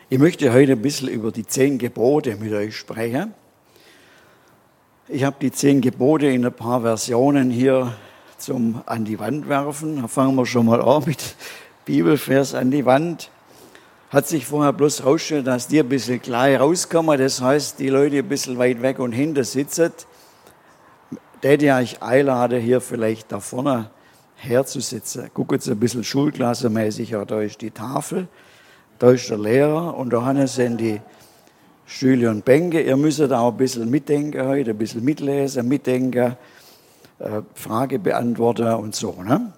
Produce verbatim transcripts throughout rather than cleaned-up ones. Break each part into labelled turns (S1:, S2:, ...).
S1: Ich möchte heute ein bisschen über die zehn Gebote mit euch sprechen. Ich habe die zehn Gebote in ein paar Versionen hier zum an die Wand werfen. Da fangen wir schon mal an mit Bibelvers an die Wand. Hat sich vorher bloß herausgestellt, dass die ein bisschen klein rauskommen. Das heißt, die Leute ein bisschen weit weg und hinten sitzen. Der, der ich einlade, hier vielleicht da vorne herzusitzen. Guckt jetzt ein bisschen schulklassemäßig, ja, da ist die Tafel. Da ist der Lehrer und da sind die Stühle und Bänke. Ihr müsst auch ein bisschen mitdenken heute, ein bisschen mitlesen, mitdenken, äh, Frage beantworten und so. Ne?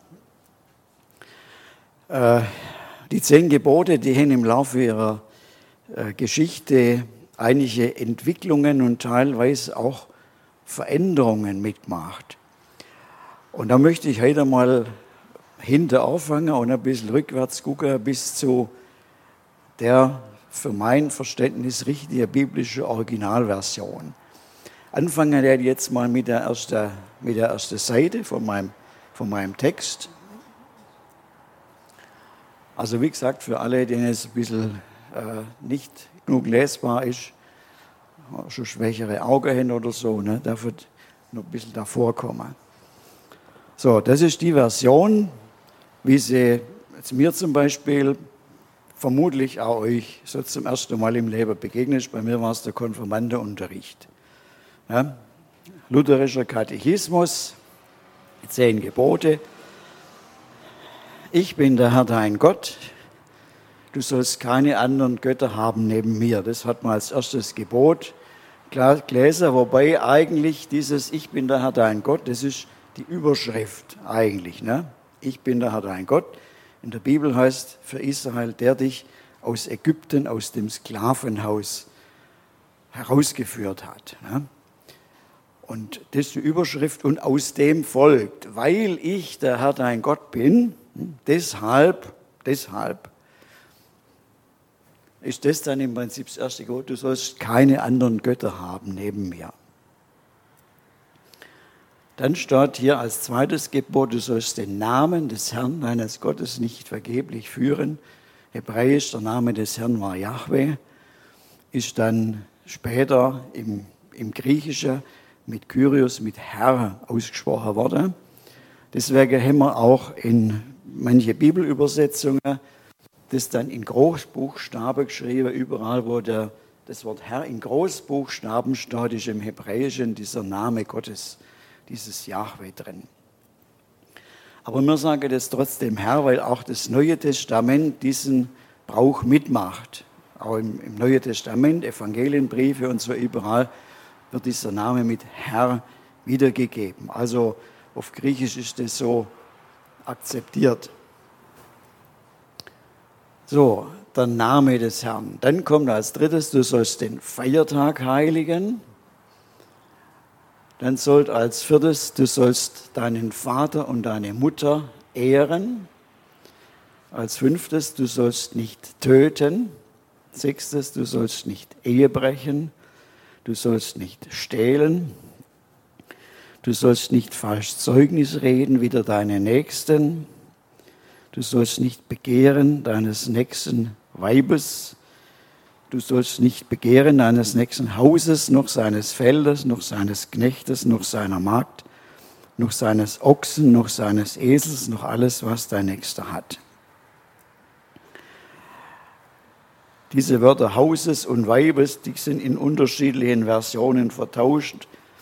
S1: Äh, die zehn Gebote, die haben im Laufe ihrer äh, Geschichte einige Entwicklungen und teilweise auch Veränderungen mitgemacht. Und da möchte ich heute mal hinter anfangen und ein bisschen rückwärts gucken bis zu der für mein Verständnis richtige biblische Originalversion. Anfangen werde ich jetzt mal mit der ersten, mit der ersten Seite von meinem, von meinem Text. Also wie gesagt, für alle, denen es ein bisschen äh, nicht genug lesbar ist, schon schwächere Augen haben oder so, ne, darf es noch ein bisschen davor kommen. So, das ist die Version, wie sie jetzt mir zum Beispiel vermutlich auch euch so zum ersten Mal im Leben begegnet ist. Bei mir war es der Konfirmandenunterricht. Ja, lutherischer Katechismus, die zehn Gebote. Ich bin der Herr dein Gott, du sollst keine anderen Götter haben neben mir. Das hat man als erstes Gebot gelesen, wobei eigentlich dieses Ich bin der Herr dein Gott, das ist die Überschrift eigentlich. Ne? Ich bin der Herr dein Gott. In der Bibel heißt für Israel, der dich aus Ägypten, aus dem Sklavenhaus herausgeführt hat. Ne? Und das ist die Überschrift. Und aus dem folgt, weil ich der Herr dein Gott bin, deshalb, deshalb ist das dann im Prinzip das erste Gebot, du sollst keine anderen Götter haben neben mir. Dann steht hier als zweites Gebot, du sollst den Namen des Herrn, deines Gottes, nicht vergeblich führen. Hebräisch, der Name des Herrn war Jahwe, ist dann später im, im Griechischen mit Kyrios, mit Herr ausgesprochen worden. Deswegen haben wir auch in manche Bibelübersetzungen das dann in Großbuchstaben geschrieben, überall wo der, das Wort Herr in Großbuchstaben steht, ist im Hebräischen dieser Name Gottes, dieses Jahwe drin. Aber wir sagen das trotzdem Herr, weil auch das Neue Testament diesen Brauch mitmacht. Auch im, im Neuen Testament, Evangelienbriefe und so überall wird dieser Name mit Herr wiedergegeben. Also auf Griechisch ist das so akzeptiert. So, der Name des Herrn. Dann kommt als drittes, du sollst den Feiertag heiligen. Dann sollt als viertes, du sollst deinen Vater und deine Mutter ehren. Als fünftes, du sollst nicht töten. Sechstes, du sollst nicht Ehe brechen. Du sollst nicht stehlen. Du sollst nicht falsch Zeugnis reden wider deine Nächsten. Du sollst nicht begehren deines nächsten Weibes. Du sollst nicht begehren deines nächsten Hauses, noch seines Feldes, noch seines Knechtes, noch seiner Magd, noch seines Ochsen, noch seines Esels, noch alles, was dein Nächster hat. Diese Wörter Hauses und Weibes, die sind in unterschiedlichen Versionen vertauscht.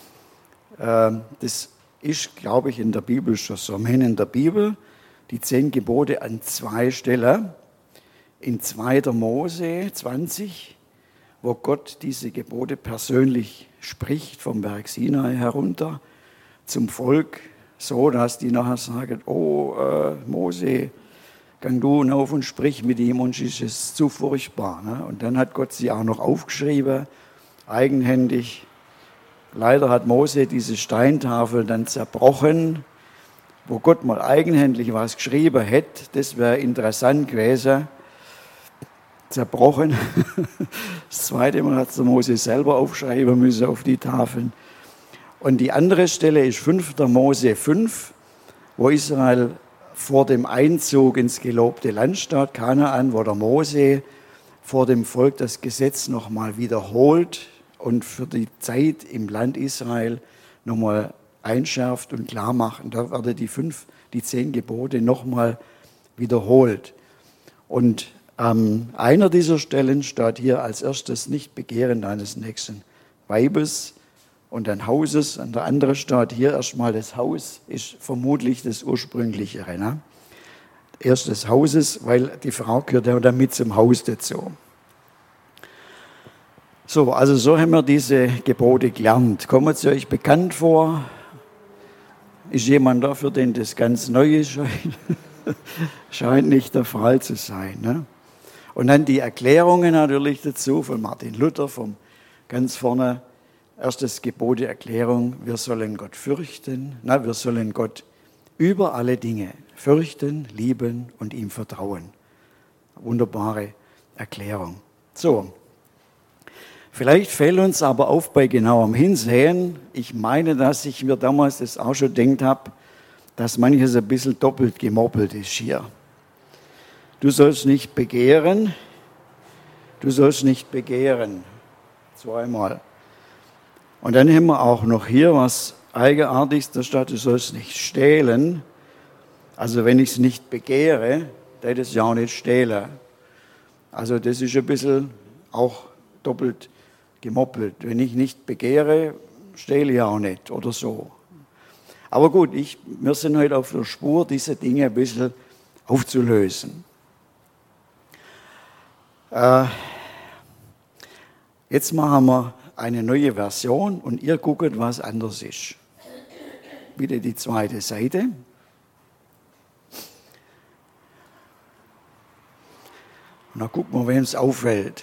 S1: Das ist, glaube ich, in der Bibel schon so. Wir haben in der Bibel die zehn Gebote an zwei Stellen. In zweiter Mose zwanzig, wo Gott diese Gebote persönlich spricht, vom Berg Sinai herunter zum Volk, so dass die nachher sagen, oh äh, Mose, gang du hinauf und sprich mit ihm, uns ist es zu furchtbar. Ne? Und dann hat Gott sie auch noch aufgeschrieben, eigenhändig. Leider hat Mose diese Steintafel dann zerbrochen, wo Gott mal eigenhändig was geschrieben hätte. Das wäre interessant gewesen. Zerbrochen. Das zweite Mal hat Mose selber aufschreiben müssen auf die Tafeln. Und die andere Stelle ist fünfter Mose fünf, wo Israel vor dem Einzug ins gelobte Land steht, Kanaan, wo der Mose vor dem Volk das Gesetz nochmal wiederholt und für die Zeit im Land Israel nochmal einschärft und klar macht. Und da werden die fünf, die zehn Gebote nochmal wiederholt. Und an einer dieser Stellen steht hier als erstes: nicht begehren deines nächsten Weibes und dein Hauses. An der anderen steht hier erstmal: das Haus ist vermutlich das ursprünglichere. Ne? Erst des Hauses, weil die Frau gehört ja damit zum Haus dazu. So, also so haben wir diese Gebote gelernt. Kommen sie euch bekannt vor? Ist jemand da, für den das ganz Neue scheint? Scheint nicht der Fall zu sein. Ne? Und dann die Erklärungen natürlich dazu von Martin Luther, vom ganz vorne. Erstes Gebot, die Erklärung: wir sollen Gott fürchten, na, wir sollen Gott über alle Dinge fürchten, lieben und ihm vertrauen. Wunderbare Erklärung. So, vielleicht fällt uns aber auf bei genauem Hinsehen. Ich meine, dass ich mir damals das auch schon gedacht habe, dass manches ein bisschen doppelt gemoppelt ist hier. Du sollst nicht begehren, du sollst nicht begehren. Zweimal. Und dann haben wir auch noch hier was Eigenartiges, da steht: du sollst nicht stehlen. Also wenn ich es nicht begehre, dann ist es ja auch nicht stehlen. Also das ist ein bisschen auch doppelt gemoppelt. Wenn ich nicht begehre, stehle ich auch nicht oder so. Aber gut, ich, wir sind heute auf der Spur, diese Dinge ein bisschen aufzulösen. Äh, jetzt machen wir eine neue Version und ihr guckt, was anders ist. Bitte die zweite Seite. Und dann gucken wir, wem es auffällt.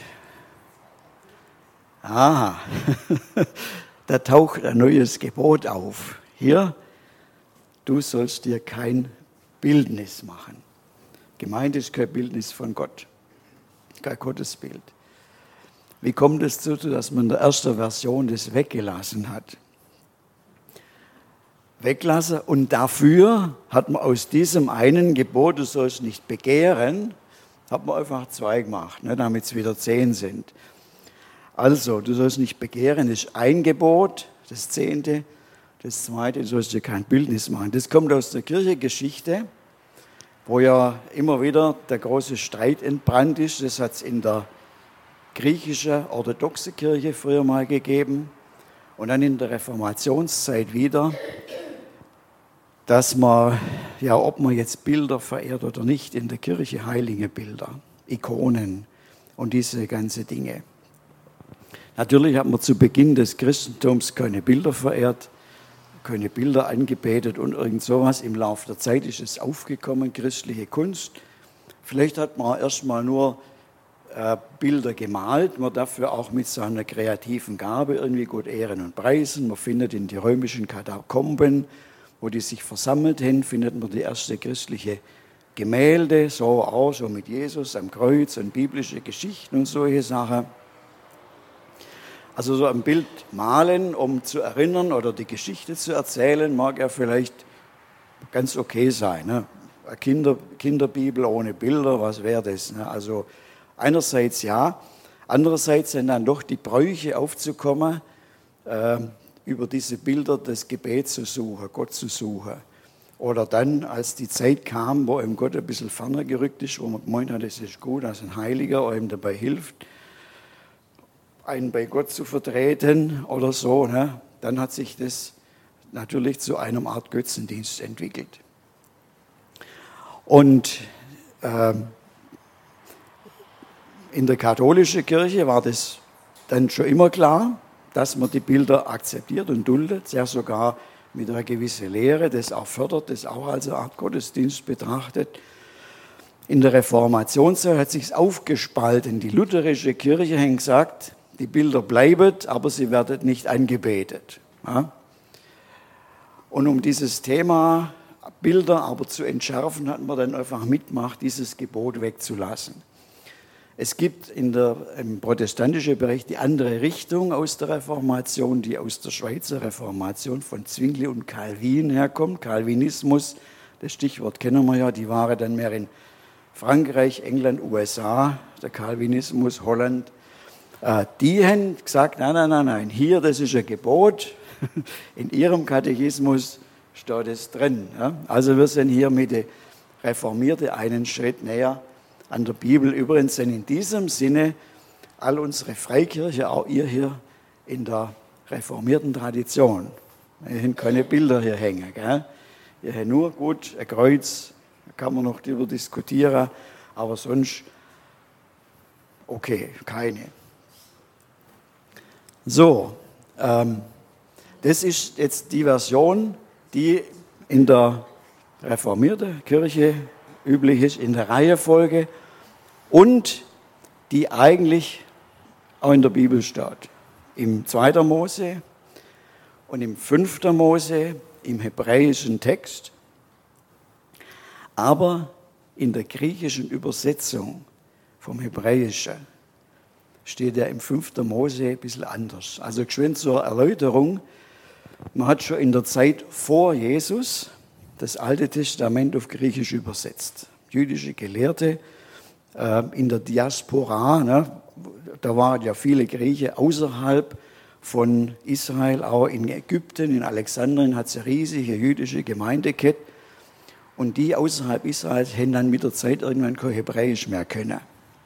S1: Aha, da taucht ein neues Gebot auf. Hier: du sollst dir kein Bildnis machen. Gemeint ist kein Bildnis von Gott, kein Gottesbild. Wie kommt es dazu, dass man in der ersten Version das weggelassen hat? Weglassen, und dafür hat man aus diesem einen Gebot, du sollst nicht begehren, hat man einfach zwei gemacht, ne, damit es wieder zehn sind. Also, du sollst nicht begehren, das ist ein Gebot, das zehnte. Das zweite, du sollst dir kein Bildnis machen. Das kommt aus der Kirchengeschichte, wo ja immer wieder der große Streit entbrannt ist. Das hat es in der griechischen orthodoxen Kirche früher mal gegeben und dann in der Reformationszeit wieder, dass man, ja, ob man jetzt Bilder verehrt oder nicht, in der Kirche heilige Bilder, Ikonen und diese ganzen Dinge. Natürlich hat man zu Beginn des Christentums keine Bilder verehrt, keine Bilder angebetet und irgend sowas. Im Laufe der Zeit ist es aufgekommen, christliche Kunst. Vielleicht hat man erstmal nur äh, Bilder gemalt, man dafür auch mit seiner kreativen Gabe irgendwie Gott ehren und preisen. Man findet in die römischen Katakomben, wo die sich versammelt haben, findet man die erste christliche Gemälde, so auch so mit Jesus am Kreuz und biblische Geschichten und solche Sachen. Also so ein Bild malen, um zu erinnern oder die Geschichte zu erzählen, mag ja vielleicht ganz okay sein. Ne? Eine Kinder, Kinderbibel ohne Bilder, was wäre das? Ne? Also einerseits ja, andererseits sind dann doch die Bräuche aufzukommen, äh, über diese Bilder das Gebet zu suchen, Gott zu suchen. Oder dann, als die Zeit kam, wo ihm Gott ein bisschen ferner gerückt ist, wo man gemeint hat, es ist gut, dass ein Heiliger einem dabei hilft, einen bei Gott zu vertreten oder so, ne? Dann hat sich das natürlich zu einer Art Götzendienst entwickelt. Und äh, in der katholischen Kirche war das dann schon immer klar, dass man die Bilder akzeptiert und duldet, ja sogar mit einer gewissen Lehre, das auch fördert, das auch als eine Art Gottesdienst betrachtet. In der Reformationszeit hat sich aufgespalten. Die lutherische Kirche hat gesagt, die Bilder bleiben, aber sie werden nicht angebetet. Ja? Und um dieses Thema Bilder aber zu entschärfen, hat man dann einfach mitgemacht, dieses Gebot wegzulassen. Es gibt in der, im protestantischen Bereich die andere Richtung aus der Reformation, die aus der Schweizer Reformation von Zwingli und Calvin herkommt. Calvinismus, das Stichwort kennen wir ja, die waren dann mehr in Frankreich, England, U S A, der Calvinismus, Holland, äh, die haben gesagt, nein, nein, nein, nein, hier, das ist ein Gebot, in ihrem Katechismus steht es drin. Ja? Also wir sind hier mit den Reformierten einen Schritt näher an der Bibel. Übrigens sind in diesem Sinne all unsere Freikirche, auch ihr hier, in der reformierten Tradition. Wir haben keine Bilder hier hängen. Gell? Ihr habt nur gut ein Kreuz, da kann man noch darüber diskutieren, aber sonst okay, keine. So, ähm, das ist jetzt die Version, die in der reformierten Kirche üblich ist, in der Reihenfolge und die eigentlich auch in der Bibel steht. Im zweiten Mose und im fünften Mose, im hebräischen Text, aber in der griechischen Übersetzung vom Hebräischen steht ja im fünften Mose ein bisschen anders. Also geschwind zur Erläuterung, man hat schon in der Zeit vor Jesus das Alte Testament auf Griechisch übersetzt. Jüdische Gelehrte äh, in der Diaspora, ne, da waren ja viele Griechen außerhalb von Israel, auch in Ägypten, in Alexandrien hat es eine riesige jüdische Gemeinde gehabt. Und die außerhalb Israels haben dann mit der Zeit irgendwann kein Hebräisch mehr können.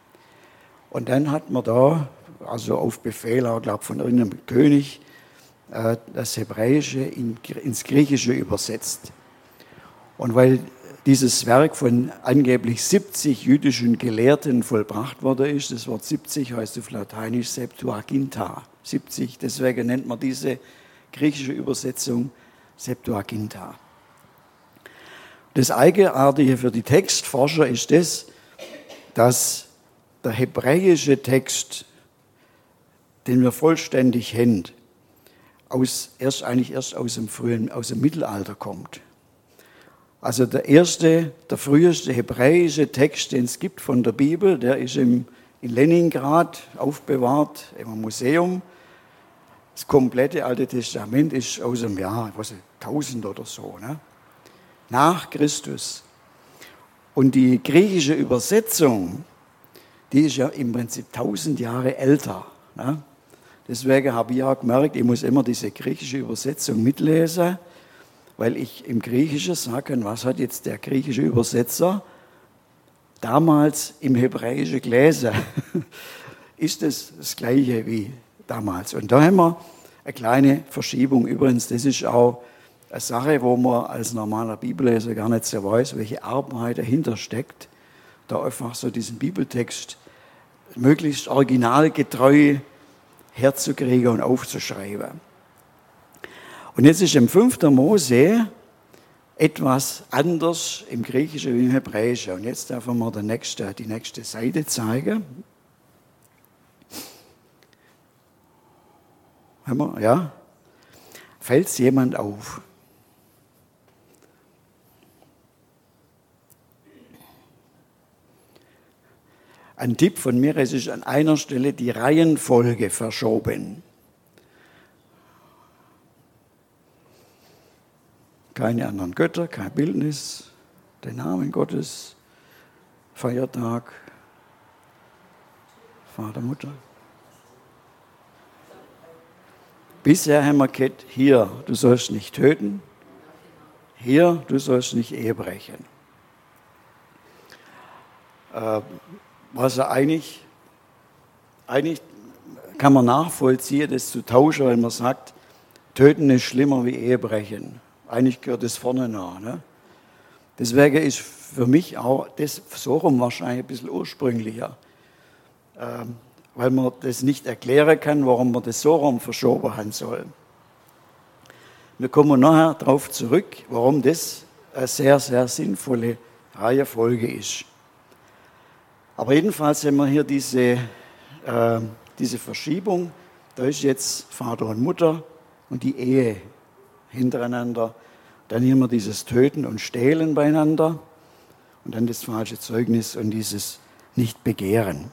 S1: Und dann hat man da, also auf Befehl, auch glaube von irgendeinem König, äh, das Hebräische in, ins Griechische übersetzt. Und weil dieses Werk von angeblich siebzig jüdischen Gelehrten vollbracht worden ist, das Wort siebzig heißt auf Lateinisch Septuaginta, siebzig, deswegen nennt man diese griechische Übersetzung Septuaginta. Das Eigenartige für die Textforscher ist das, dass der hebräische Text, den wir vollständig haben, aus, erst, eigentlich erst aus dem frühen, aus dem Mittelalter kommt. Also der erste, der früheste hebräische Text, den es gibt von der Bibel, der ist im, in Leningrad aufbewahrt, im Museum. Das komplette Alte Testament ist aus dem Jahr, ich weiß nicht, tausend oder so, ne? Nach Christus. Und die griechische Übersetzung, die ist ja im Prinzip tausend Jahre älter. Ne? Deswegen habe ich auch gemerkt, ich muss immer diese griechische Übersetzung mitlesen, weil ich im Griechischen sagen kann, was hat jetzt der griechische Übersetzer damals im Hebräischen gelesen? Ist das das Gleiche wie damals? Und da haben wir eine kleine Verschiebung. Übrigens, das ist auch eine Sache, wo man als normaler Bibelleser gar nicht so weiß, welche Arbeit dahinter steckt, da einfach so diesen Bibeltext möglichst originalgetreu herzukriegen und aufzuschreiben. Und jetzt ist im fünften Mose etwas anders im Griechischen wie im Hebräischen. Und jetzt darf man die nächste, die nächste Seite zeigen. Haben wir, ja? Fällt es jemand auf? Ein Tipp von mir, es ist an einer Stelle die Reihenfolge verschoben. Keine anderen Götter, kein Bildnis, der Name Gottes, Feiertag, Vater, Mutter. Bisher haben wir gehört, hier, du sollst nicht töten, hier, du sollst nicht Ehe brechen. Äh, was er eigentlich, eigentlich kann man nachvollziehen, das zu tauschen, weil man sagt, töten ist schlimmer wie Ehebrechen. Eigentlich gehört das vorne nach. Ne? Deswegen ist für mich auch das so rum wahrscheinlich ein bisschen ursprünglicher, ähm, weil man das nicht erklären kann, warum man das so rum verschoben haben soll. Wir kommen nachher darauf zurück, warum das eine sehr, sehr sinnvolle Reihenfolge ist. Aber jedenfalls haben wir hier diese, äh, diese Verschiebung. Da ist jetzt Vater und Mutter und die Ehe hintereinander. Dann haben wir dieses Töten und Stehlen beieinander. Und dann das falsche Zeugnis und dieses Nicht-Begehren.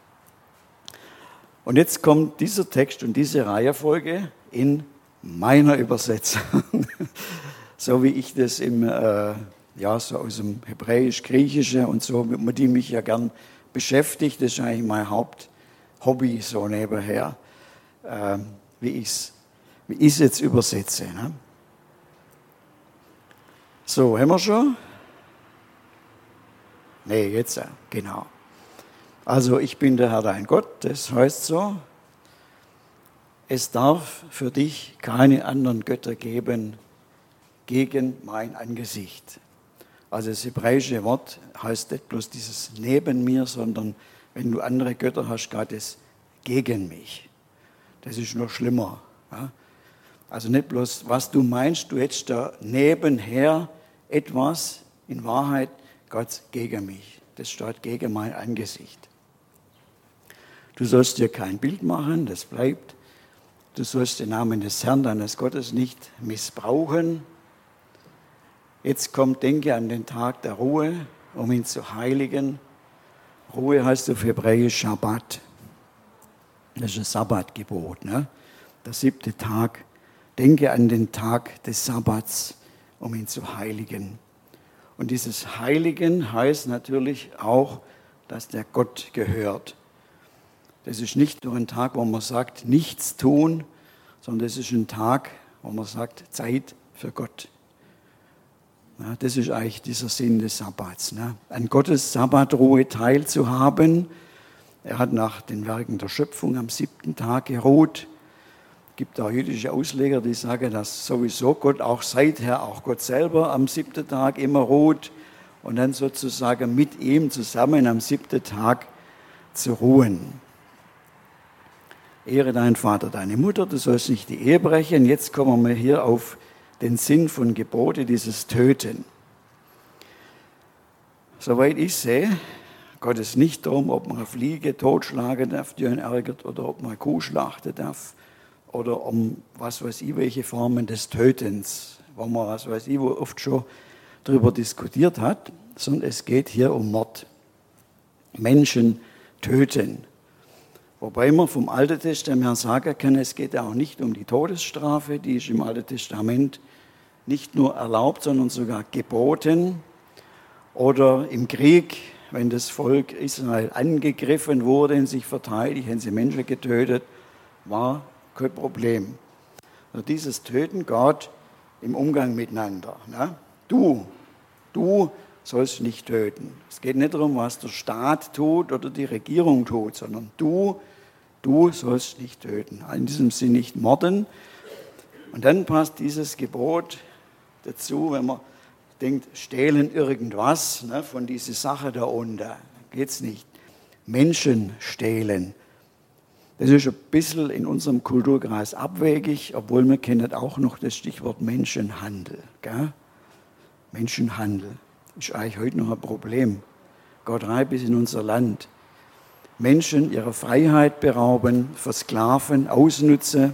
S1: Und jetzt kommt dieser Text und diese Reihenfolge in meiner Übersetzung. So wie ich das im, äh, ja, so aus dem Hebräisch-Griechischen und so, mit dem mich ja gern beschäftigt. Das ist eigentlich mein Haupthobby so nebenher, äh, wie ich es wie ich's jetzt übersetze. Ne? So, haben wir schon? Nee, jetzt, genau. Also, ich bin der Herr dein Gott, das heißt so, es darf für dich keine anderen Götter geben gegen mein Angesicht. Also das hebräische Wort heißt nicht bloß dieses neben mir, sondern wenn du andere Götter hast, geht es gegen mich. Das ist noch schlimmer. Ja? Also nicht bloß, was du meinst, du hättest da nebenher etwas, in Wahrheit Gott gegen mich. Das steht gegen mein Angesicht. Du sollst dir kein Bild machen, das bleibt. Du sollst den Namen des Herrn, deines Gottes, nicht missbrauchen. Jetzt kommt, denke an den Tag der Ruhe, um ihn zu heiligen. Ruhe heißt auf Hebräisch Schabbat. Das ist ein Sabbatgebot. Ne? Der siebte Tag. Denke an den Tag des Sabbats, um ihn zu heiligen. Und dieses Heiligen heißt natürlich auch, dass der Gott gehört. Das ist nicht nur ein Tag, wo man sagt, nichts tun, sondern es ist ein Tag, wo man sagt, Zeit für Gott. Ja, das ist eigentlich dieser Sinn des Sabbats. Ne? An Gottes Sabbatruhe teilzuhaben. Er hat nach den Werken der Schöpfung am siebten Tag geruht. Es gibt auch jüdische Ausleger, die sagen, dass sowieso Gott auch seither, auch Gott selber am siebten Tag immer ruht und dann sozusagen mit ihm zusammen am siebten Tag zu ruhen. Ehre deinen Vater, deine Mutter, du sollst nicht die Ehe brechen. Jetzt kommen wir hier auf den Sinn von Gebote, dieses Töten. Soweit ich sehe, geht es nicht darum, ob man eine Fliege totschlagen darf, die einen ärgert, oder ob man eine Kuh schlachten darf, oder um was weiß ich, welche Formen des Tötens, wo man was weiß ich, wo oft schon darüber diskutiert hat, sondern es geht hier um Mord. Menschen töten. Wobei man vom Alten Testament sagen kann, es geht auch nicht um die Todesstrafe, die ist im Alten Testament nicht nur erlaubt, sondern sogar geboten. Oder im Krieg, wenn das Volk Israel angegriffen wurde und sich verteidigt, haben sie Menschen getötet, war kein Problem. Also dieses Töten geht im Umgang miteinander. Ne? Du, du sollst nicht töten. Es geht nicht darum, was der Staat tut oder die Regierung tut, sondern du, du sollst nicht töten. In diesem Sinn nicht morden. Und dann passt dieses Gebot dazu, wenn man denkt, stehlen irgendwas, ne, von dieser Sache da unten. Geht es nicht. Menschen stehlen. Das ist ein bisschen in unserem Kulturkreis abwegig, obwohl wir kennen auch noch das Stichwort Menschenhandel. Gell? Menschenhandel ist eigentlich heute noch ein Problem. Geht rein bis in unser Land. Menschen ihrer Freiheit berauben, versklaven, ausnutzen.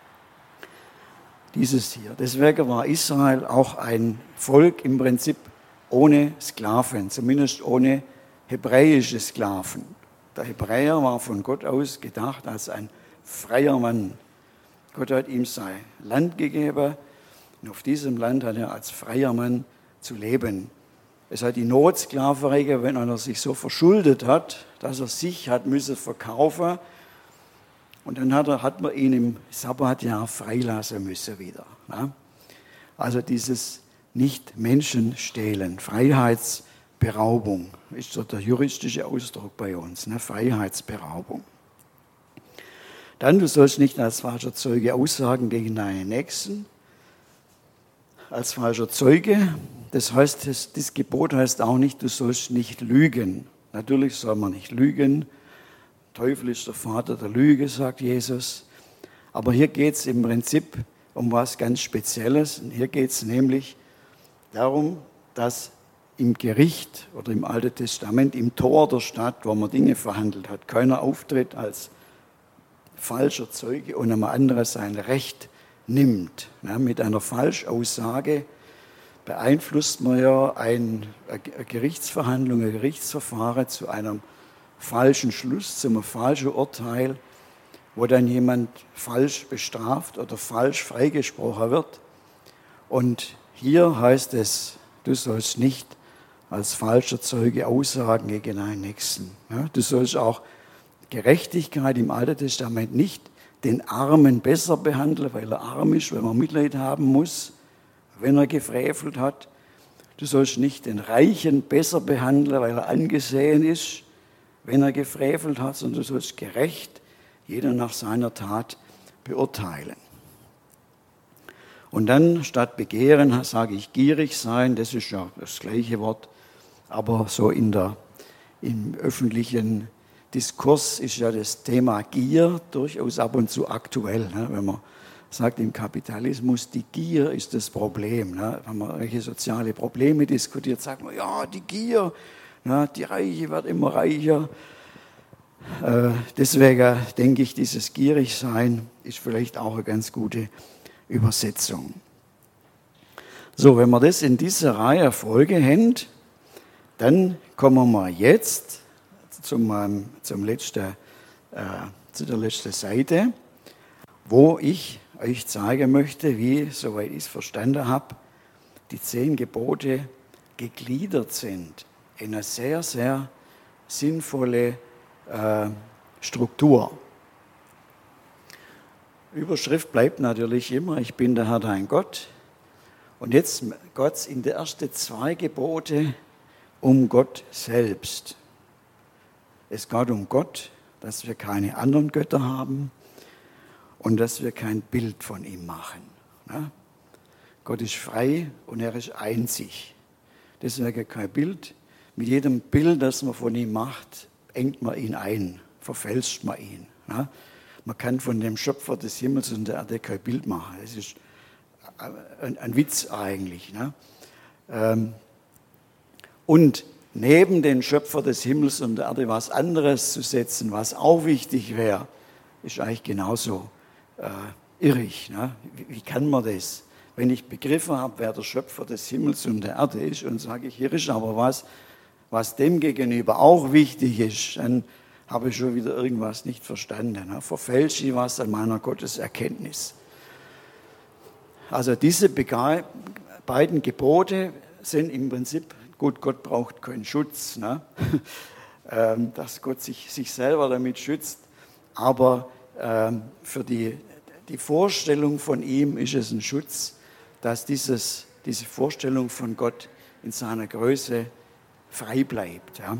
S1: Dieses hier. Deswegen war Israel auch ein Volk im Prinzip ohne Sklaven, zumindest ohne hebräische Sklaven. Der Hebräer war von Gott aus gedacht als ein freier Mann. Gott hat ihm sein Land gegeben und auf diesem Land hat er als freier Mann zu leben. Es hat die Notsklaverei gegeben, wenn einer sich so verschuldet hat, dass er sich hat müssen verkaufen. Und dann hat, er, hat man ihn im Sabbatjahr freilassen müssen wieder. Ne? Also dieses Nicht-Menschen-Stehlen, Freiheitsberaubung, ist so der juristische Ausdruck bei uns, ne? Freiheitsberaubung. Dann, du sollst nicht als falscher Zeuge aussagen gegen deinen Nächsten. Als falscher Zeuge, das heißt, das, das Gebot heißt auch nicht, du sollst nicht lügen. Natürlich soll man nicht lügen. Teufel ist der Vater der Lüge, sagt Jesus. Aber hier geht es im Prinzip um was ganz Spezielles. Und hier geht es nämlich darum, dass im Gericht oder im Alten Testament, im Tor der Stadt, wo man Dinge verhandelt hat, keiner auftritt als falscher Zeuge und einem anderen sein Recht nimmt. Ja, mit einer Falschaussage beeinflusst man ja ein, eine Gerichtsverhandlung, ein Gerichtsverfahren zu einem falschen Schluss, zu einem falschen Urteil, wo dann jemand falsch bestraft oder falsch freigesprochen wird. Und hier heißt es Du sollst nicht als falscher Zeuge aussagen gegen deinen Nächsten. Ja, du sollst auch Gerechtigkeit im Alten Testament nicht den Armen besser behandeln, weil er arm ist, weil man Mitleid haben muss, wenn er gefrevelt hat. Du sollst nicht den Reichen besser behandeln, weil er angesehen ist, wenn er gefrevelt hat, sondern du sollst gerecht jeder nach seiner Tat beurteilen. Und dann statt begehren sage ich gierig sein, das ist ja das gleiche Wort, aber so in der, im öffentlichen Diskurs ist ja das Thema Gier durchaus ab und zu aktuell. Ne? Wenn man sagt, im Kapitalismus, die Gier ist das Problem. Ne? Wenn man welche soziale Probleme diskutiert, sagt man, ja, die Gier, ne? Die Reiche wird immer reicher. Äh, deswegen denke ich, dieses Gierigsein ist vielleicht auch eine ganz gute Übersetzung. So, wenn wir das in dieser Reihe Folge haben, dann kommen wir jetzt zum, zum letzten, äh, zu der letzten Seite, wo ich euch zeigen möchte, wie, soweit ich es verstanden habe, die zehn Gebote gegliedert sind in eine sehr, sehr sinnvolle äh, Struktur. Überschrift bleibt natürlich immer, ich bin der Herr dein Gott. Und jetzt Gott in den ersten zwei Gebote um Gott selbst. Es geht um Gott, dass wir keine anderen Götter haben und dass wir kein Bild von ihm machen. Ja? Gott ist frei und er ist einzig. Deswegen kein Bild. Mit jedem Bild, das man von ihm macht, engt man ihn ein, verfälscht man ihn. Ja? Man kann von dem Schöpfer des Himmels und der Erde kein Bild machen. Das ist ein, ein Witz eigentlich. Ne? Ähm, und neben den Schöpfer des Himmels und der Erde was anderes zu setzen, was auch wichtig wäre, ist eigentlich genauso äh, irrig. Ne? Wie, wie kann man das? Wenn ich begriffen habe, wer der Schöpfer des Himmels und der Erde ist, und sage ich, hier ist aber was, was dem gegenüber auch wichtig ist, dann habe ich schon wieder irgendwas nicht verstanden. Ne? Verfälsche ich was an meiner Gotteserkenntnis. Also diese beiden Gebote sind im Prinzip, gut, Gott braucht keinen Schutz, ne? dass Gott sich, sich selber damit schützt, aber ähm, für die, die Vorstellung von ihm ist es ein Schutz, dass dieses, diese Vorstellung von Gott in seiner Größe frei bleibt. Ja?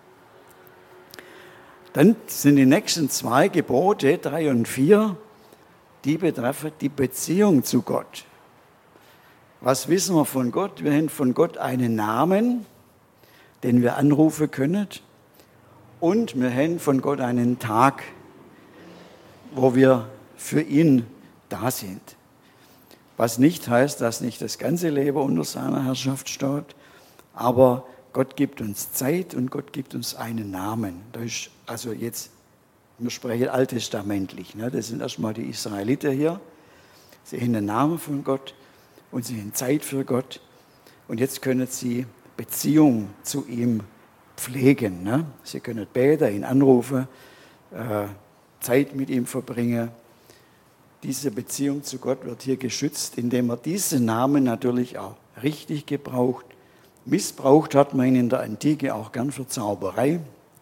S1: Dann sind die nächsten zwei Gebote, drei und vier, die betreffen die Beziehung zu Gott. Was wissen wir von Gott? Wir haben von Gott einen Namen, den wir anrufen können. Und wir haben von Gott einen Tag, wo wir für ihn da sind. Was nicht heißt, dass nicht das ganze Leben unter seiner Herrschaft steht, aber Gott gibt uns Zeit und Gott gibt uns einen Namen. Das ist also jetzt, wir sprechen alttestamentlich, ne? Das sind erstmal die Israeliter hier. Sie haben den Namen von Gott und sie haben Zeit für Gott. Und jetzt können sie Beziehung zu ihm pflegen. Ne? Sie können beten, ihn anrufen, äh, Zeit mit ihm verbringen. Diese Beziehung zu Gott wird hier geschützt, indem man diesen Namen natürlich auch richtig gebraucht. Missbraucht hat man ihn in der Antike auch gern für Zauberei.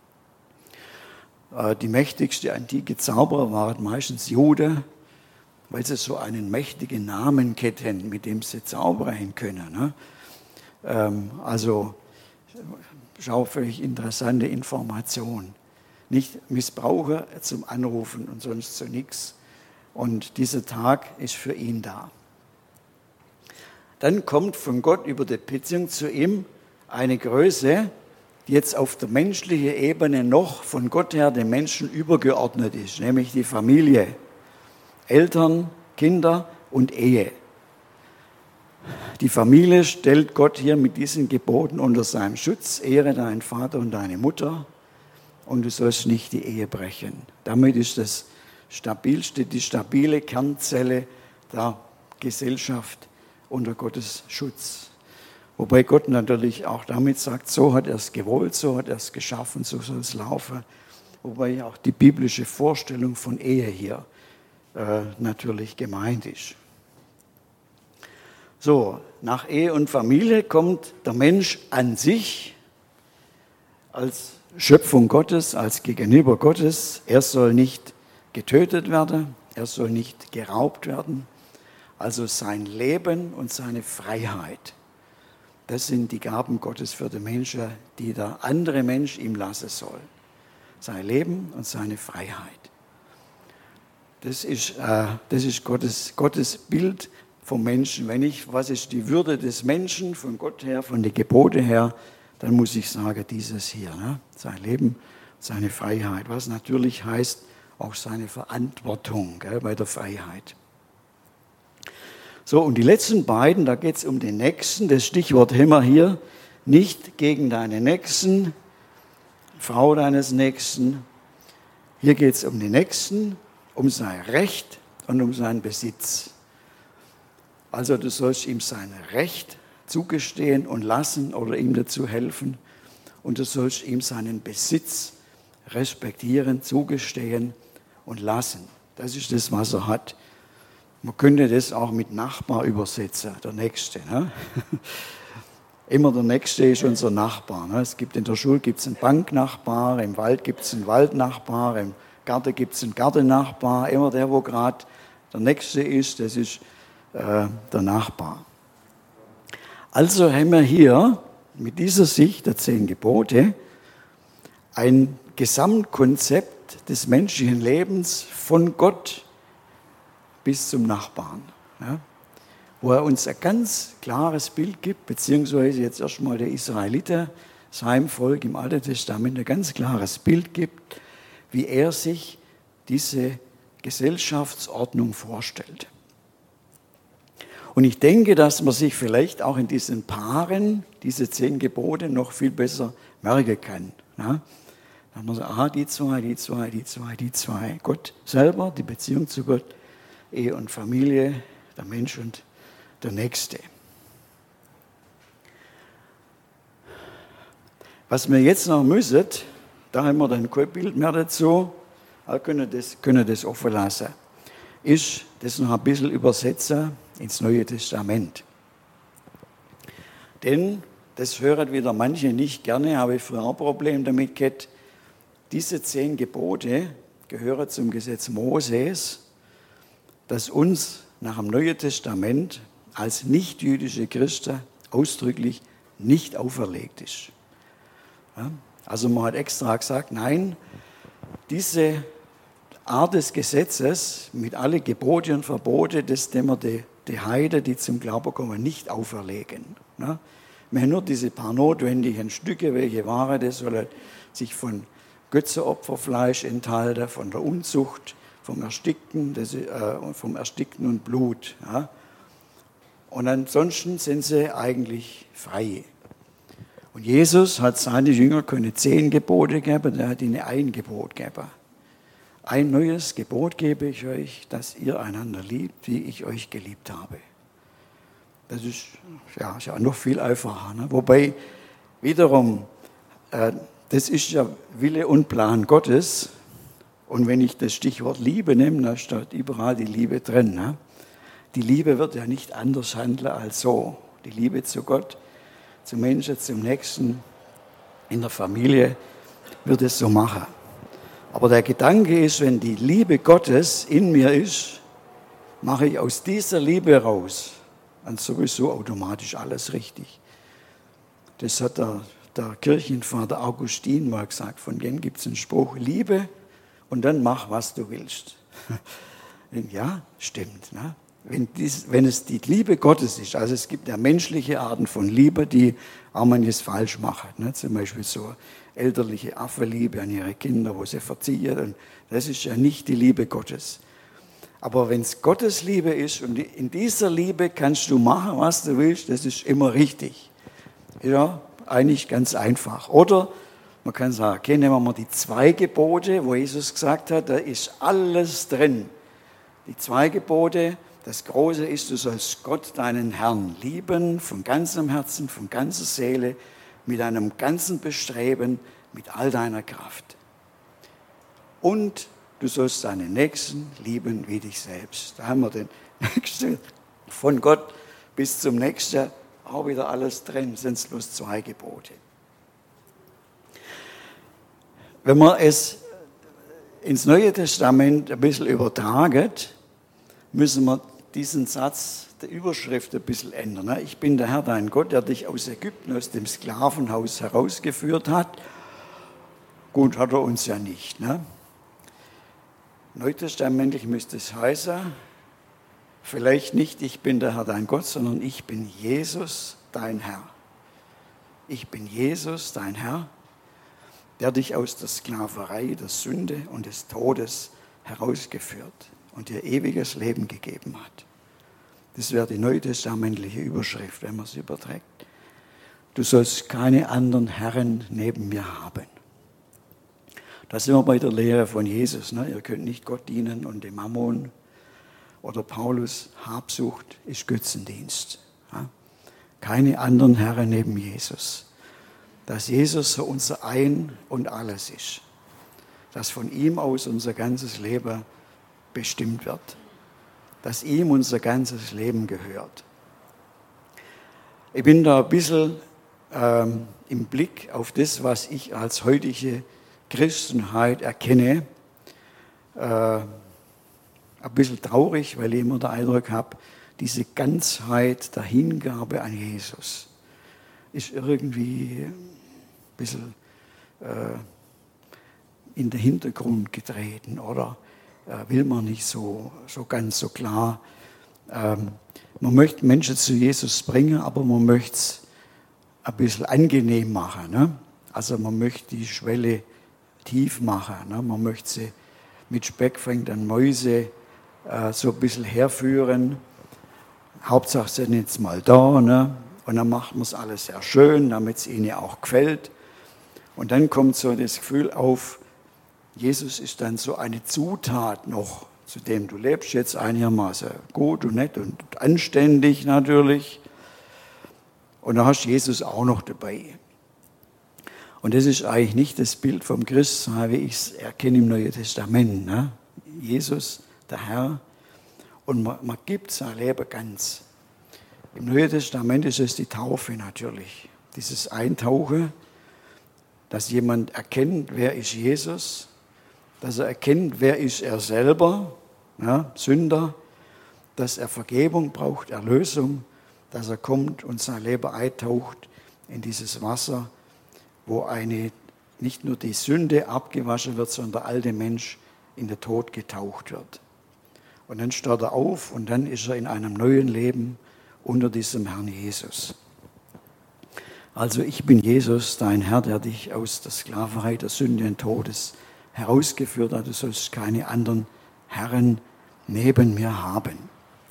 S1: Die mächtigste antike Zauberer waren meistens Juden, weil sie so einen mächtigen Namen kennen, mit dem sie zaubern können. Also, schau, völlig interessante Information. Nicht missbrauchen zum Anrufen und sonst zu nichts. Und dieser Tag ist für ihn da. Dann kommt von Gott über die Beziehung zu ihm eine Größe, die jetzt auf der menschlichen Ebene noch von Gott her den Menschen übergeordnet ist, nämlich die Familie. Eltern, Kinder und Ehe. Die Familie stellt Gott hier mit diesen Geboten unter seinem Schutz. Ehre deinen Vater und deine Mutter und du sollst nicht die Ehe brechen. Damit ist das stabilste, die stabile Kernzelle der Gesellschaft unter Gottes Schutz. Wobei Gott natürlich auch damit sagt, so hat er es gewollt, so hat er es geschaffen, so soll es laufen. Wobei auch die biblische Vorstellung von Ehe hier äh, natürlich gemeint ist. So, nach Ehe und Familie kommt der Mensch an sich als Schöpfung Gottes, als Gegenüber Gottes. Er soll nicht getötet werden, er soll nicht geraubt werden. Also sein Leben und seine Freiheit, das sind die Gaben Gottes für den Menschen, die der andere Mensch ihm lassen soll. Sein Leben und seine Freiheit. Das ist, äh, das ist Gottes, Gottes Bild vom Menschen. Wenn ich, was ist die Würde des Menschen von Gott her, von den Geboten her, dann muss ich sagen, dieses hier, ne? Sein Leben, seine Freiheit, was natürlich heißt, auch seine Verantwortung, gell, bei der Freiheit. So, und die letzten beiden, da geht es um den Nächsten, das Stichwort haben wir hier, nicht gegen deinen Nächsten, Frau deines Nächsten. Hier geht es um den Nächsten, um sein Recht und um seinen Besitz. Also du sollst ihm sein Recht zugestehen und lassen oder ihm dazu helfen. Und du sollst ihm seinen Besitz respektieren, zugestehen und lassen. Das ist das, was er hat. Man könnte das auch mit Nachbar übersetzen, der Nächste. Ne? Immer der Nächste ist unser Nachbar. Ne? Es gibt in der Schule gibt's einen Banknachbar, im Wald gibt es einen Waldnachbar, im Garten gibt es einen Gartennachbar. Immer der, wo gerade der Nächste ist, das ist äh, der Nachbar. Also haben wir hier mit dieser Sicht der zehn Gebote ein Gesamtkonzept des menschlichen Lebens von Gott bis zum Nachbarn, ja, wo er uns ein ganz klares Bild gibt, beziehungsweise jetzt erstmal der Israeliten, seinem Volk im Alten Testament ein ganz klares Bild gibt, wie er sich diese Gesellschaftsordnung vorstellt. Und ich denke, dass man sich vielleicht auch in diesen Paaren diese zehn Gebote noch viel besser merken kann. Ja? Dann man sagt, aha, die zwei, die zwei, die zwei, die zwei. Gott selber, die Beziehung zu Gott, Ehe und Familie, der Mensch und der Nächste. Was wir jetzt noch müssen, da haben wir dann kein Bild mehr dazu, aber können das, können das offen lassen, ist das noch ein bisschen übersetzen ins Neue Testament. Denn, das hören wieder manche nicht gerne, habe ich früher ein Problem damit gehabt, diese zehn Gebote gehören zum Gesetz Moses, das uns nach dem Neuen Testament als nichtjüdische Christen ausdrücklich nicht auferlegt ist. Ja, also man hat extra gesagt, nein, diese Art des Gesetzes mit allen Gebote und Verbote, das dem wir die, die Heiden, die zum Glauben kommen, nicht auferlegen. Ja, wir haben nur diese paar notwendigen Stücke, welche waren, das soll sich von Götzenopferfleisch enthalten, von der Unzucht, vom Erstickten, das, äh, vom Erstickten und Blut. Ja. Und ansonsten sind sie eigentlich frei. Und Jesus hat seine Jünger keine zehn Gebote gegeben, der hat ihnen ein Gebot gegeben. Ein neues Gebot gebe ich euch, dass ihr einander liebt, wie ich euch geliebt habe. Das ist ja, ist ja noch viel einfacher. Ne? Wobei wiederum, äh, das ist ja Wille und Plan Gottes. Und wenn ich das Stichwort Liebe nehme, da steht überall die Liebe drin. Ne? Die Liebe wird ja nicht anders handeln als so. Die Liebe zu Gott, zum Menschen, zum Nächsten, in der Familie wird es so machen. Aber der Gedanke ist, wenn die Liebe Gottes in mir ist, mache ich aus dieser Liebe raus dann sowieso automatisch alles richtig. Das hat der, der Kirchenvater Augustin mal gesagt. Von dem gibt es einen Spruch, Liebe und dann mach, was du willst. Ja, stimmt. Ne? Wenn, dies, wenn es die Liebe Gottes ist, also es gibt ja menschliche Arten von Liebe, die auch manches falsch machen. Ne? Zum Beispiel so elterliche Affenliebe an ihre Kinder, wo sie verziehen. Und das ist ja nicht die Liebe Gottes. Aber wenn es Gottes Liebe ist und in dieser Liebe kannst du machen, was du willst, das ist immer richtig. Ja, eigentlich ganz einfach. Oder man kann sagen, okay, nehmen wir mal die zwei Gebote, wo Jesus gesagt hat, da ist alles drin. Die zwei Gebote, das Große ist, du sollst Gott, deinen Herrn, lieben, von ganzem Herzen, von ganzer Seele, mit deinem ganzen Bestreben, mit all deiner Kraft. Und du sollst deinen Nächsten lieben wie dich selbst. Da haben wir den Nächsten von Gott bis zum nächsten auch wieder alles drin, sind es bloß zwei Gebote. Wenn man es ins Neue Testament ein bisschen übertragen, müssen wir diesen Satz der Überschrift ein bisschen ändern. Ich bin der Herr, dein Gott, der dich aus Ägypten, aus dem Sklavenhaus herausgeführt hat. Gut, hat er uns ja nicht. Ne? Neutestamentlich müsste es heißen, vielleicht nicht, ich bin der Herr, dein Gott, sondern ich bin Jesus, dein Herr. Ich bin Jesus, dein Herr, der dich aus der Sklaverei, der Sünde und des Todes herausgeführt und dir ewiges Leben gegeben hat. Das wäre die neutestamentliche Überschrift, wenn man es überträgt. Du sollst keine anderen Herren neben mir haben. Da sind wir bei der Lehre von Jesus. Ne? Ihr könnt nicht Gott dienen und dem Mammon. Oder Paulus, Habsucht ist Götzendienst. Ja? Keine anderen Herren neben Jesus. Dass Jesus so unser Ein und Alles ist. Dass von ihm aus unser ganzes Leben bestimmt wird. Dass ihm unser ganzes Leben gehört. Ich bin da ein bisschen ähm, im Blick auf das, was ich als heutige Christenheit erkenne, äh, ein bisschen traurig, weil ich immer den Eindruck habe, diese Ganzheit der Hingabe an Jesus ist irgendwie ein bisschen äh, in den Hintergrund getreten oder äh, will man nicht so, so ganz so klar. Ähm, man möchte Menschen zu Jesus bringen, aber man möchte es ein bisschen angenehm machen. Ne? Also man möchte die Schwelle tief machen. Ne? Man möchte sie mit Speck fängt an Mäuse äh, so ein bisschen herführen. Hauptsache sind jetzt mal da. Ne? Und dann macht man es alles sehr schön, damit es ihnen auch gefällt. Und dann kommt so das Gefühl auf, Jesus ist dann so eine Zutat noch, zu dem du lebst jetzt einigermaßen gut und nett und anständig natürlich. Und da hast du Jesus auch noch dabei. Und das ist eigentlich nicht das Bild vom Christsein, wie ich es erkenne im Neuen Testament. Ne? Jesus, der Herr, und man, man gibt sein Leben ganz. Im Neuen Testament ist es die Taufe natürlich. Dieses Eintauchen, dass jemand erkennt, wer ist Jesus, dass er erkennt, wer ist er selber, ja, Sünder, dass er Vergebung braucht, Erlösung, dass er kommt und sein Leben eintaucht in dieses Wasser, wo eine, nicht nur die Sünde abgewaschen wird, sondern der alte Mensch in den Tod getaucht wird. Und dann steht er auf und dann ist er in einem neuen Leben unter diesem Herrn Jesus. Also ich bin Jesus, dein Herr, der dich aus der Sklaverei, der Sünde und Todes herausgeführt hat. Du sollst keine anderen Herren neben mir haben.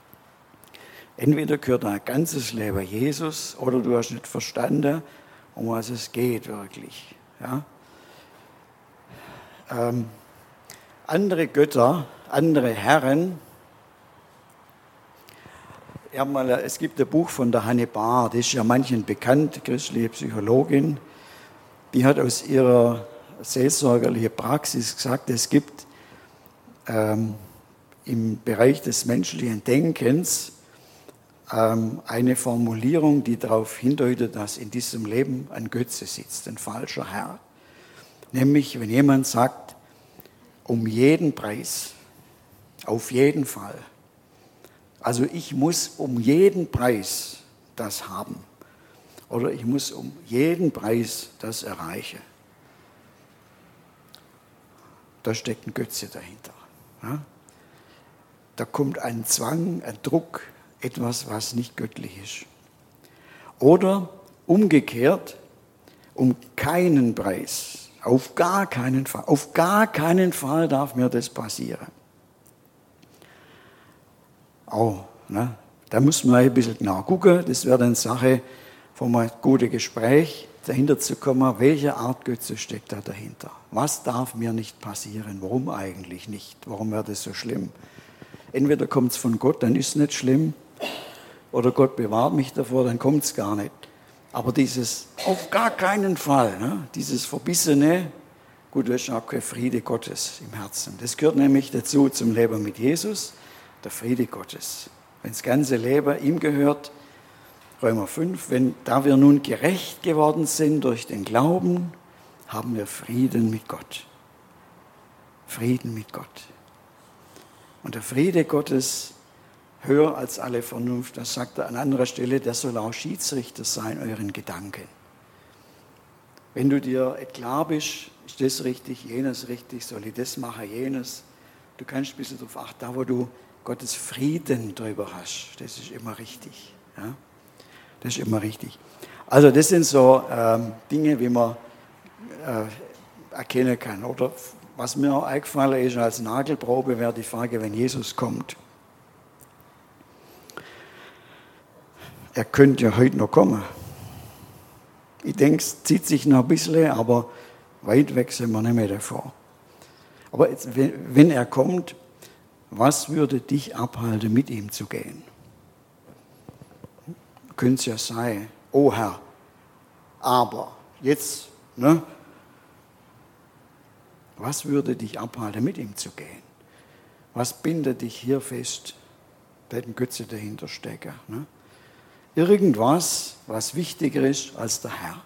S1: Entweder gehört dein ganzes Leben Jesus oder du hast nicht verstanden, um was es geht wirklich. Ja? Ähm, andere Götter, andere Herren. Ich hab mal, es gibt ein Buch von der Hanne Bahr, die ist ja manchen bekannt, christliche Psychologin. Die hat aus ihrer seelsorgerlichen Praxis gesagt, es gibt ähm, im Bereich des menschlichen Denkens ähm, eine Formulierung, die darauf hindeutet, dass in diesem Leben ein Götze sitzt, ein falscher Herr. Nämlich, wenn jemand sagt, um jeden Preis, auf jeden Fall. Also ich muss um jeden Preis das haben. Oder ich muss um jeden Preis das erreichen. Da steckt ein Götze dahinter. Ja? Da kommt ein Zwang, ein Druck, etwas, was nicht göttlich ist. Oder umgekehrt, um keinen Preis, auf gar keinen Fall, auf gar keinen Fall darf mir das passieren. Auch, ne? Da muss man ein bisschen genau gucken, das wäre dann Sache von einem guten Gespräch, dahinter zu kommen, welche Art Götze steckt da dahinter. Was darf mir nicht passieren? Warum eigentlich nicht? Warum wäre das so schlimm? Entweder kommt es von Gott, dann ist es nicht schlimm, oder Gott bewahrt mich davor, dann kommt es gar nicht. Aber dieses auf gar keinen Fall, ne? Dieses Verbissene, gut, das ist auch kein Friede Gottes im Herzen. Das gehört nämlich dazu zum Leben mit Jesus, der Friede Gottes. Wenn das ganze Leben ihm gehört, Römer fünf, wenn, da wir nun gerecht geworden sind durch den Glauben, haben wir Frieden mit Gott. Frieden mit Gott. Und der Friede Gottes, höher als alle Vernunft, das sagt er an anderer Stelle, der soll auch Schiedsrichter sein, euren Gedanken. Wenn du dir klar bist, ist das richtig, jenes richtig, soll ich das machen, jenes, du kannst ein bisschen darauf achten, da wo du Gottes Frieden drüber hast, das ist immer richtig. Ja? Das ist immer richtig. Also das sind so ähm, Dinge, wie man äh, erkennen kann. Oder was mir auch eingefallen ist als Nagelprobe, wäre die Frage, wenn Jesus kommt. Er könnte ja heute noch kommen. Ich denke, es zieht sich noch ein bisschen, aber weit weg sind wir nicht mehr davor. Aber jetzt, wenn er kommt, was würde dich abhalten, mit ihm zu gehen? Könnte es ja sein, oh Herr, aber jetzt, ne? Was würde dich abhalten, mit ihm zu gehen? Was bindet dich hier fest? Da hätte ein Götze dahinter stecken. Ne? Irgendwas, was wichtiger ist als der Herr.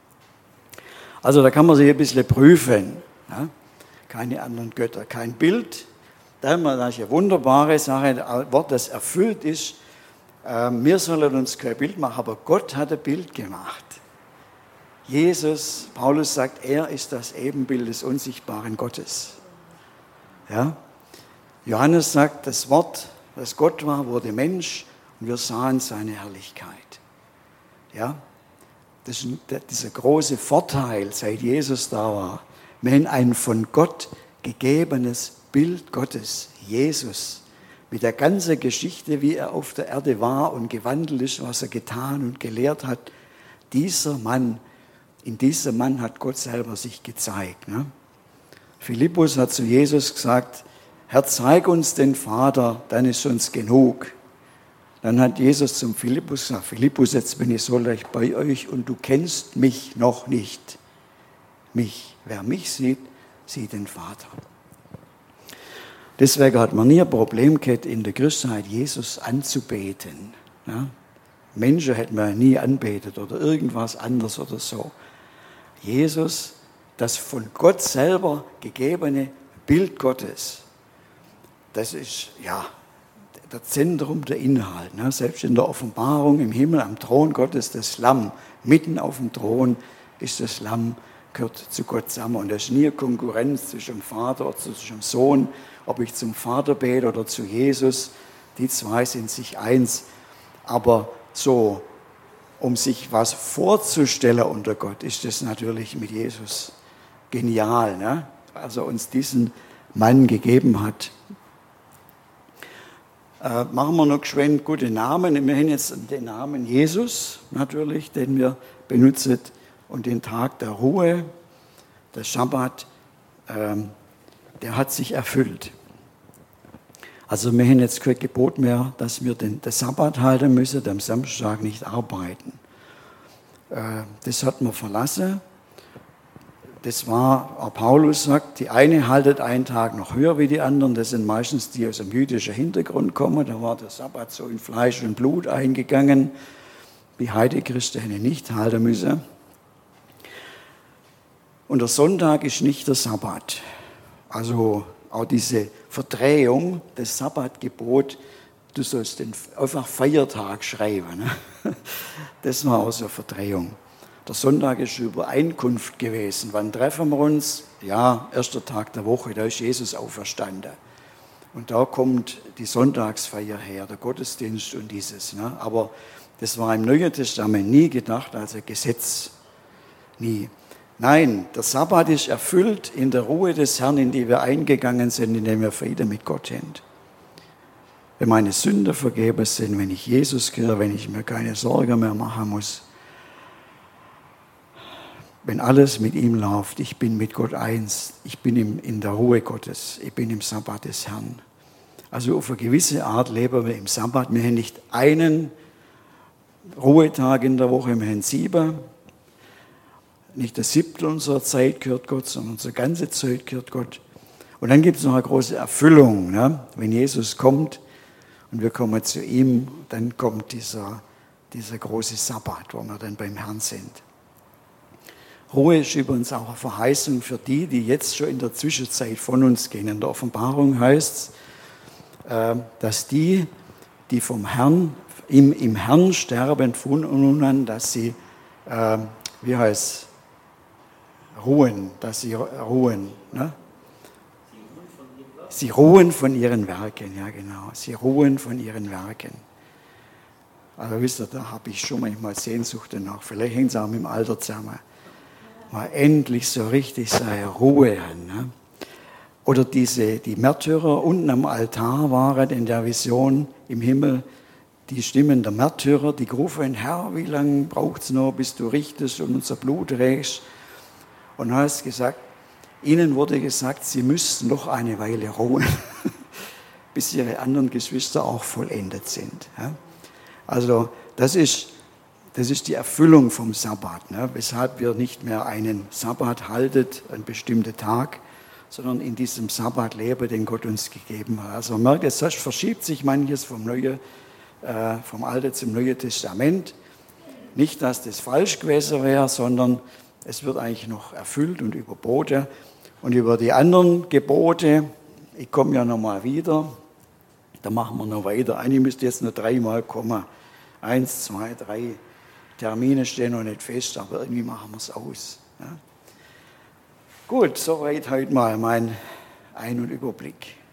S1: Also da kann man sich ein bisschen prüfen. Ne? Keine anderen Götter, kein Bild. Da haben wir eine wunderbare Sache, ein Wort, das erfüllt ist. Wir sollen uns kein Bild machen, aber Gott hat ein Bild gemacht. Jesus, Paulus sagt, er ist das Ebenbild des unsichtbaren Gottes. Ja? Johannes sagt, das Wort, das Gott war, wurde Mensch und wir sahen seine Herrlichkeit. Ja? Das ist dieser große Vorteil, seit Jesus da war. Wir haben ein von Gott gegebenes Bild Gottes, Jesus. Mit der ganzen Geschichte, wie er auf der Erde war und gewandelt ist, was er getan und gelehrt hat. Dieser Mann, in diesem Mann hat Gott selber sich gezeigt. Ne? Philippus hat zu Jesus gesagt, Herr, zeig uns den Vater, dann ist uns genug. Dann hat Jesus zum Philippus gesagt, Philippus, jetzt bin ich so leicht bei euch und du kennst mich noch nicht. Mich, wer mich sieht, sieht den Vater. Deswegen hat man nie ein Problem gehabt, in der Christenheit Jesus anzubeten. Ja? Menschen hätten wir nie anbetet oder irgendwas anderes oder so. Jesus, das von Gott selber gegebene Bild Gottes, das ist ja das Zentrum der Inhalt. Ne? Selbst in der Offenbarung im Himmel am Thron Gottes, das Lamm, mitten auf dem Thron ist das Lamm, gehört zu Gott zusammen. Und das ist nie eine Konkurrenz zwischen dem Vater oder zwischen dem Sohn, ob ich zum Vater bete oder zu Jesus. Die zwei sind sich eins. Aber so, um sich was vorzustellen unter Gott, ist das natürlich mit Jesus genial, ne? Als er uns diesen Mann gegeben hat. Äh, machen wir noch geschwind gute Namen. Wir haben jetzt den Namen Jesus natürlich, den wir benutzen, und den Tag der Ruhe, der Schabbat, ähm, der hat sich erfüllt. Also wir haben jetzt kein Gebot mehr, dass wir den, den Sabbat halten müssen, am Samstag nicht arbeiten. Äh, das hat man verlassen. Das war, auch Paulus sagt, die eine haltet einen Tag noch höher wie die anderen. Das sind meistens die aus einem jüdischen Hintergrund kommen. Da war der Sabbat so in Fleisch und Blut eingegangen. Die Heidechristen hätten nicht halten müssen. Und der Sonntag ist nicht der Sabbat. Also auch diese Verdrehung des Sabbatgebot, du sollst den einfach Feiertag schreiben. Ne? Das war auch so eine Verdrehung. Der Sonntag ist Übereinkunft gewesen. Wann treffen wir uns? Ja, erster Tag der Woche, da ist Jesus auferstanden. Und da kommt die Sonntagsfeier her, der Gottesdienst und dieses. Ne? Aber das war im Neuen Testament nie gedacht als ein Gesetz. Nie. Nein, der Sabbat ist erfüllt in der Ruhe des Herrn, in die wir eingegangen sind, indem wir Frieden mit Gott haben. Wenn meine Sünden vergeben sind, wenn ich Jesus gehöre, wenn ich mir keine Sorgen mehr machen muss, wenn alles mit ihm läuft, ich bin mit Gott eins, ich bin in der Ruhe Gottes, ich bin im Sabbat des Herrn. Also auf eine gewisse Art leben wir im Sabbat. Wir haben nicht einen Ruhetag in der Woche, wir haben sieben. Nicht das Siebtel unserer Zeit gehört Gott, sondern unsere ganze Zeit gehört Gott. Und dann gibt es noch eine große Erfüllung. Ne? Wenn Jesus kommt und wir kommen zu ihm, dann kommt dieser, dieser große Sabbat, wo wir dann beim Herrn sind. Ruhe ist übrigens auch eine Verheißung für die, die jetzt schon in der Zwischenzeit von uns gehen. In der Offenbarung heißt es, dass die, die vom Herrn, im, im Herrn sterben, von nun an, dass sie, äh, wie heißt es, ruhen, dass sie ruhen. Ne? Sie ruhen von ihren Werken, ja genau. Sie ruhen von ihren Werken. Also wisst ihr, da habe ich schon manchmal Sehnsucht danach. Vielleicht hängt es auch mit dem Alter zusammen. Mal endlich so richtig seine Ruhe haben. Ne? Oder diese, die Märtyrer unten am Altar waren in der Vision im Himmel, die Stimmen der Märtyrer, die rufen, Herr, wie lange braucht es noch, bis du richtest und unser Blut rächst? Und dann hast gesagt, ihnen wurde gesagt, sie müssten noch eine Weile ruhen, bis ihre anderen Geschwister auch vollendet sind. Ja? Also das ist, das ist die Erfüllung vom Sabbat, ne? Weshalb wir nicht mehr einen Sabbat halten, einen bestimmten Tag, sondern in diesem Sabbat leben, den Gott uns gegeben hat. Also man merkt, jetzt verschiebt sich manches vom, Neue, äh, vom Alten zum Neuen Testament. Nicht, dass das falsch gewesen wäre, sondern es wird eigentlich noch erfüllt und überboten. Und über die anderen Gebote, ich komme ja nochmal wieder, da machen wir noch weiter. Eigentlich müsste jetzt noch dreimal kommen. Eins, zwei, drei Termine stehen noch nicht fest, aber irgendwie machen wir es aus. Ja. Gut, soweit heute mal mein Ein- und Überblick.